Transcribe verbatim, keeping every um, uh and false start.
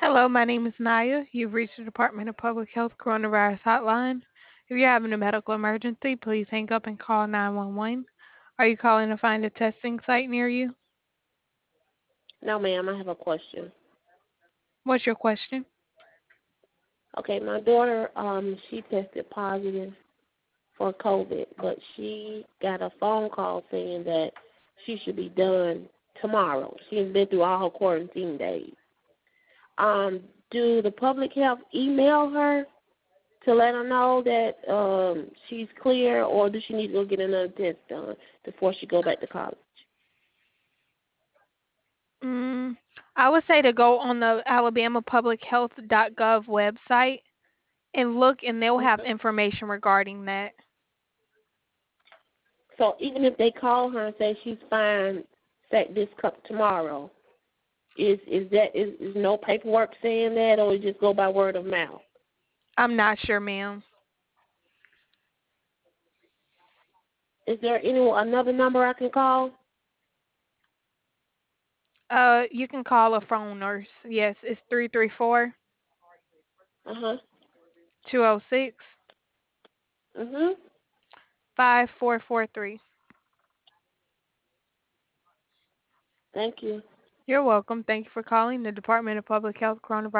Hello, my name is Naya. You've reached the Department of Public Health Coronavirus Hotline. If you're having a medical emergency, please hang up and call nine one one. Are you calling to find a testing site near you? No, ma'am, I have a question. What's your question? Okay, my daughter, um, she tested positive for COVID, but she got a phone call saying that she should be done tomorrow. She has been through all her quarantine days. Um, do the public health email her to let her know that um she's clear, or does she need to go get another test done before she go back to college? Mm, I would say to go on the alabama public health dot gov website and look, and they'll have Mhm. information regarding that. So even if they call her and say she's fine, set this cup tomorrow, is is that is, is no paperwork saying that, or you just go by word of mouth? I'm not sure, ma'am. Is there any another number I can call? Uh, you can call a phone nurse. Yes, it's three three four, Uh huh. two zero six, Mhm. five four four three. Thank you. You're welcome. Thank you for calling the Department of Public Health Coronavirus